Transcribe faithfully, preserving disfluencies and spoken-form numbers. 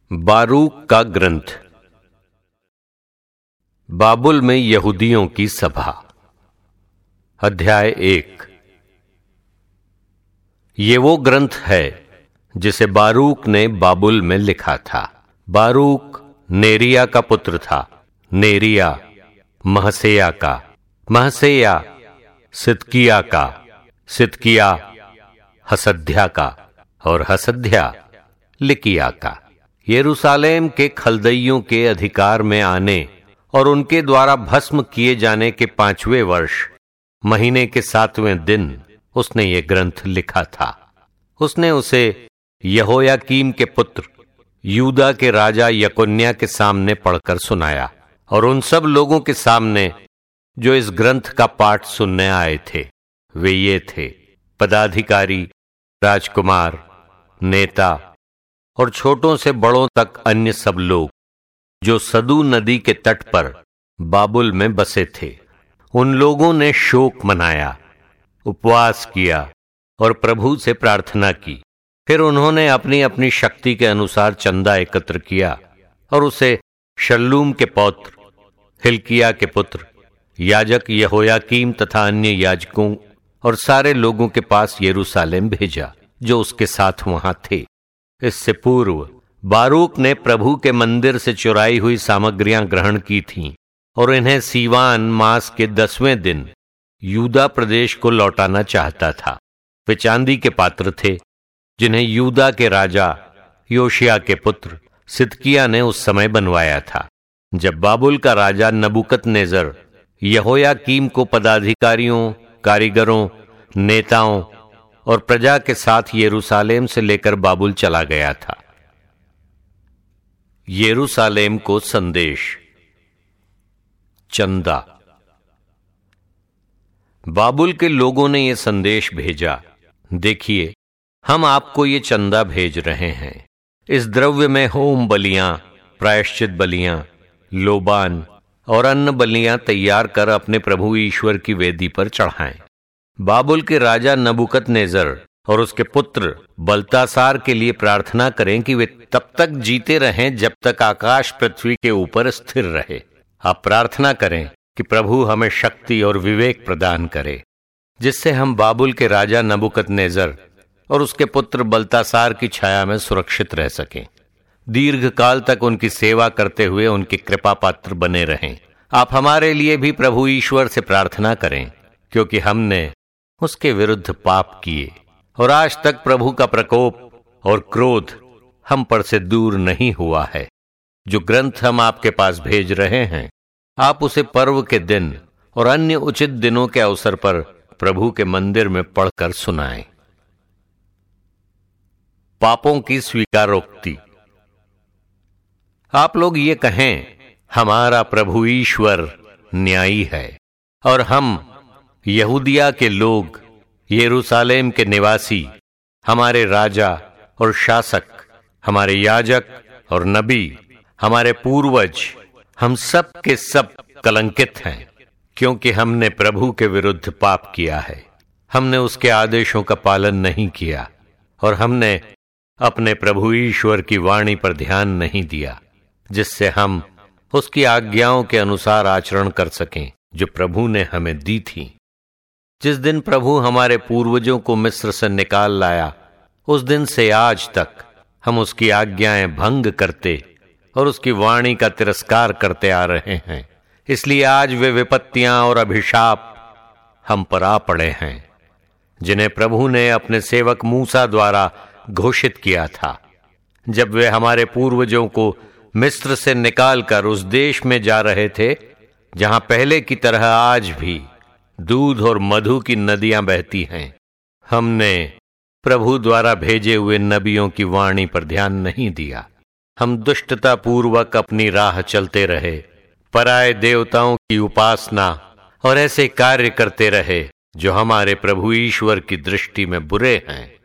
बारूक का ग्रंथ। बाबुल में यहूदियों की सभा। अध्याय एक। ये वो ग्रंथ है जिसे बारूक ने बाबुल में लिखा था। बारूक नेरिया का पुत्र था, नेरिया महसेया का, महसेया सिदकिया का, सिदकिया हसद्या का, और हसद्या लिकिया का। यरूशलेम के खलदइयों के अधिकार में आने और उनके द्वारा भस्म किए जाने के पांचवें वर्ष महीने के सातवें दिन उसने ये ग्रंथ लिखा था। उसने उसे यहोयाकीम के पुत्र यूदा के राजा यकोन्याह के सामने पढ़कर सुनाया, और उन सब लोगों के सामने जो इस ग्रंथ का पाठ सुनने आए थे वे ये थे: पदाधिकारी, राजकुमार, नेता और छोटों से बड़ों तक अन्य सब लोग जो सदू नदी के तट पर बाबुल में बसे थे। उन लोगों ने शोक मनाया, उपवास किया और प्रभु से प्रार्थना की। फिर उन्होंने अपनी अपनी शक्ति के अनुसार चंदा एकत्र किया और उसे शल्लूम के पौत्र हिल्किया के पुत्र याजक यहोयाकीम तथा अन्य याजकों और सारे लोगों के पास यरूशलेम भेजा जो उसके साथ वहां थे। इससे पूर्व बारूक ने प्रभु के मंदिर से चुराई हुई सामग्रियां ग्रहण की थीं और इन्हें सीवान मास के दसवें दिन यूदा प्रदेश को लौटाना चाहता था। वे चांदी के पात्र थे जिन्हें यूदा के राजा योशिया के पुत्र सिदकिया ने उस समय बनवाया था, जब बाबुल का राजा नबूकदनेस्सर यहोयाकीम को पदाधिकारियों, कारीगरों, नेताओं और प्रजा के साथ यरूशलेम से लेकर बाबुल चला गया था। यरूशलेम को संदेश। चंदा। बाबुल के लोगों ने यह संदेश भेजा, देखिए हम आपको ये चंदा भेज रहे हैं। इस द्रव्य में होम बलियां, प्रायश्चित बलियां, लोबान और अन्न बलियां तैयार कर अपने प्रभु ईश्वर की वेदी पर चढ़ाएं। बाबुल के राजा नबूकदनेस्सर और उसके पुत्र बलतासार के लिए प्रार्थना करें कि वे तब तक जीते रहें जब तक आकाश पृथ्वी के ऊपर स्थिर रहे। आप प्रार्थना करें कि प्रभु हमें शक्ति और विवेक प्रदान करे, जिससे हम बाबुल के राजा नबूकदनेस्सर और उसके पुत्र बलतासार की छाया में सुरक्षित रह सकें, दीर्घ काल तक उनकी सेवा करते हुए उनके कृपा पात्र बने रहें। आप हमारे लिए भी प्रभु ईश्वर से प्रार्थना करें, क्योंकि हमने उसके विरुद्ध पाप किए और आज तक प्रभु का प्रकोप और क्रोध हम पर से दूर नहीं हुआ है। जो ग्रंथ हम आपके पास भेज रहे हैं, आप उसे पर्व के दिन और अन्य उचित दिनों के अवसर पर प्रभु के मंदिर में पढ़कर सुनाएं। पापों की स्वीकारोक्ति। आप लोग ये कहें, हमारा प्रभु ईश्वर न्यायी है और हम यहूदिया के लोग, यरूशलेम के निवासी, हमारे राजा और शासक, हमारे याजक और नबी, हमारे पूर्वज, हम सब के सब कलंकित हैं, क्योंकि हमने प्रभु के विरुद्ध पाप किया है। हमने उसके आदेशों का पालन नहीं किया और हमने अपने प्रभु ईश्वर की वाणी पर ध्यान नहीं दिया, जिससे हम उसकी आज्ञाओं के अनुसार आचरण कर सकें जो प्रभु ने हमें दी थी। जिस दिन प्रभु हमारे पूर्वजों को मिस्र से निकाल लाया, उस दिन से आज तक हम उसकी आज्ञाएं भंग करते और उसकी वाणी का तिरस्कार करते आ रहे हैं। इसलिए आज वे विपत्तियां और अभिशाप हम पर आ पड़े हैं, जिन्हें प्रभु ने अपने सेवक मूसा द्वारा घोषित किया था, जब वे हमारे पूर्वजों को मिस्र से निकालकर उस देश में जा रहे थे जहां पहले की तरह आज भी दूध और मधु की नदियां बहती हैं। हमने प्रभु द्वारा भेजे हुए नबियों की वाणी पर ध्यान नहीं दिया। हम दुष्टता पूर्वक अपनी राह चलते रहे, पराये देवताओं की उपासना और ऐसे कार्य करते रहे जो हमारे प्रभु ईश्वर की दृष्टि में बुरे हैं।